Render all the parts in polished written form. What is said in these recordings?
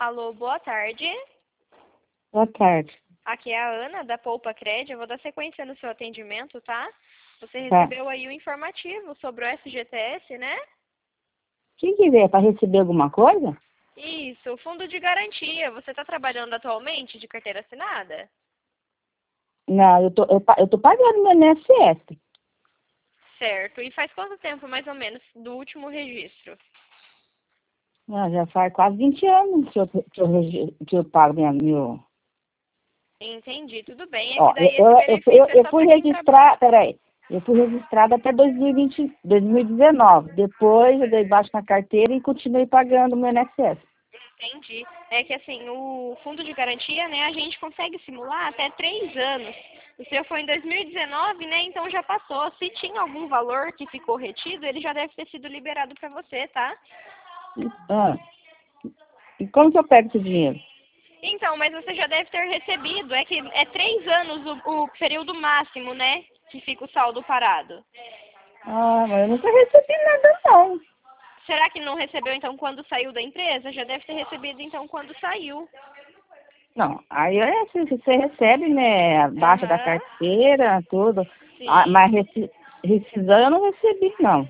Alô, boa tarde. Boa tarde. Aqui é a Ana, da Poupa Cred. Eu vou dar sequência no seu atendimento, tá? Você Tá. recebeu aí o informativo sobre o FGTS, né? Quem quiser para receber alguma coisa? Isso, o fundo de garantia. Você está trabalhando atualmente de carteira assinada? Não, eu tô pagando meu INSS. Certo. E faz quanto tempo, mais ou menos, do último registro? Não, já faz quase 20 anos que eu pago meu... Entendi, tudo bem. É que Ó, daí esse benefício é eu só fui para quem trabalha. registrar, peraí, eu fui registrada até 2019. Depois eu dei baixo na carteira e continuei pagando meu INSS. Entendi. É que assim, o fundo de garantia, né, a gente consegue simular até 3 anos. O seu foi em 2019, né, então já passou. Se tinha algum valor que ficou retido, ele já deve ter sido liberado para você, tá? Ah, e como que eu pego esse dinheiro? Então, mas você já deve ter recebido. É que é 3 anos o período máximo, né, que fica o saldo parado. Ah, mas eu nunca recebi nada, não. Será que não recebeu, então, quando saiu da empresa? Já deve ter recebido, então, quando saiu. Não, aí você recebe, né, a baixa da Aham, carteira, tudo. Ah, sim. mas rescisão eu não recebi, não.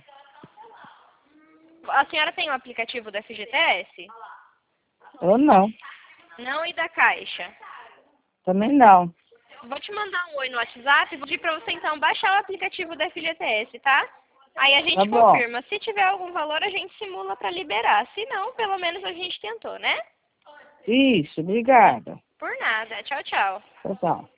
A senhora tem o aplicativo da FGTS? Eu não, Não, e da Caixa? também não. Vou te mandar um oi no WhatsApp e vou pedir pra você então baixar o aplicativo da FGTS, tá? Aí a Tá gente bom. confirma. Se tiver algum valor, a gente simula pra liberar. Se não, pelo menos a gente tentou, né? Isso, obrigada. Por nada. Tchau, tchau. Tchau, tchau.